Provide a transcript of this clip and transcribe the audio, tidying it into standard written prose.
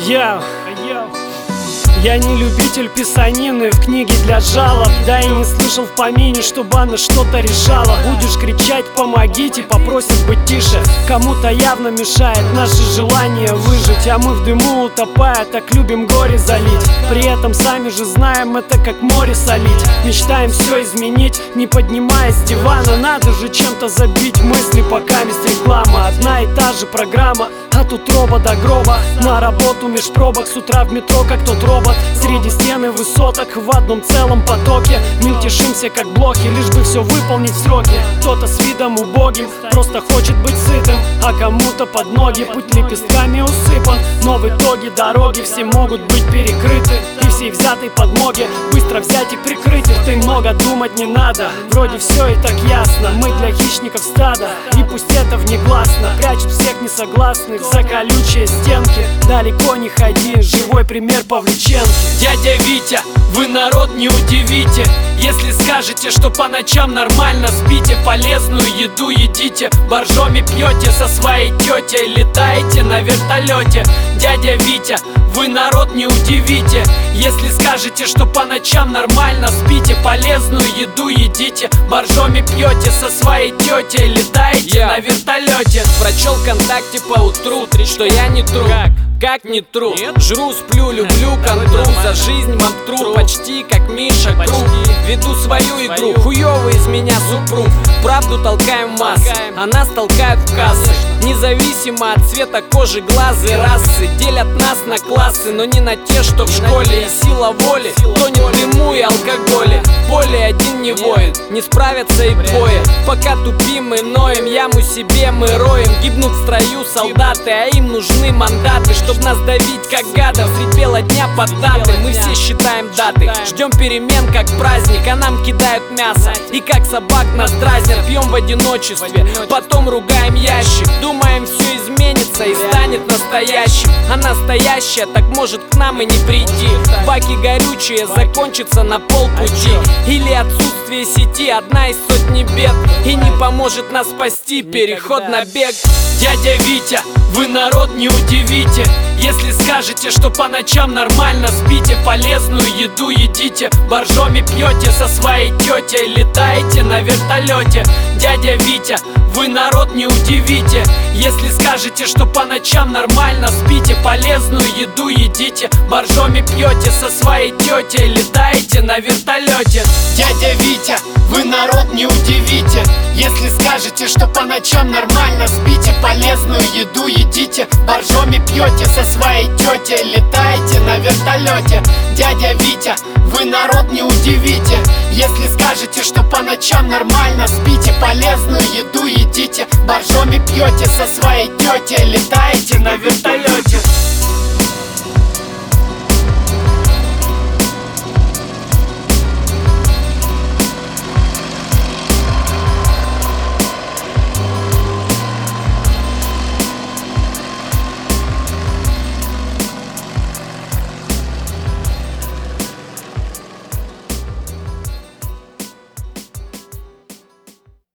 Я не любитель писанины в книге для жалоб. Да и не слышал в помине, чтобы она что-то решала. Будешь кричать «помогите», попросит быть тише. Кому-то явно мешает наше желание выжить, а мы в дыму утопая так любим горе залить. При этом сами же знаем, это как море солить. Мечтаем все изменить, не поднимаясь с дивана. Надо же чем-то забить мысли, пока есть реклама. Одна и та же программа, от утроба до гроба. На работу меж пробок, с утра в метро как тот робот. Среди стен и высоток в одном целом потоке. Мельтешимся как блохи, лишь бы все выполнить в сроки. Кто-то с видом убогим просто хочет быть сытым, а кому-то под ноги путь лепестками усыпан. Но в итоге дороги все могут быть перекрыты, и всей взятой подмоги быстро взять и прикрыть их. Ты много думать не надо, вроде все и так ясно. Мы для хищников стада, и пусть это внегласно прячут всех несогласных за колючие стенки. Далеко не ходи, живой пример Павличенко. Дядя Витя, вы народ не удивите, если скажете, что по ночам нормально спите, полезную еду едите, боржоми пьете, со своей тетей летаете на вертолете. Дядя Витя, вы народ не удивите, если скажете, что по ночам нормально спите, полезную еду едите, боржоми пьете, со своей тетей летаете на вертолете. Прочел ВКонтакте поутру, что я не тру. Как не тру? Жру, сплю, люблю контру. За жизнь вам тру, почти как Миша Круг. Веду свою игру, хуёвый из меня супруг. Правду толкаем в массы, а нас толкают в кассы. Независимо от цвета кожи, глаз и расы. Делят нас на классы, но не на те, что в школе. И сила воли тонет в дыму и алкоголе. Поле один не воин, не справятся и двое. Пока тупим и ноем, яму себе мы роем. Гибнут в строю солдаты, а им нужны мандаты, чтоб нас давить как гадов средь бела дня под даты. Мы все считаем даты, ждем перемен как праздник, а нам кидают мясо и как собак нас дразнят. Пьем в одиночестве, потом ругаем ящик. Думаем, все изменится и станет настоящим, а настоящее так может к нам и не прийти. Баки горючие закончатся на полпути, или отсутствие сети одна из сотни бед, и не поможет нас спасти переход на бег. Дядя Витя, вы народ не удивите, если скажете, что по ночам нормально спите, полезную еду едите, боржоми пьете, со своей тетей летаете на вертолете. Дядя Витя, вы народ не удивите, если скажете, что по ночам нормально спите, полезную еду едите, боржоми пьете, со своей тетей летаете на вертолете. Дядя Витя, вы народ не удивите, если скажете, что по ночам нормально спите, полезную еду едите, боржоми пьете, со своей тетей летаете на вертолете. Дядя Витя, вы народ не удивите, если скажете, что по ночам нормально спите, полезную еду едите, боржоми пьете, со своей тетей летаете на вертолете.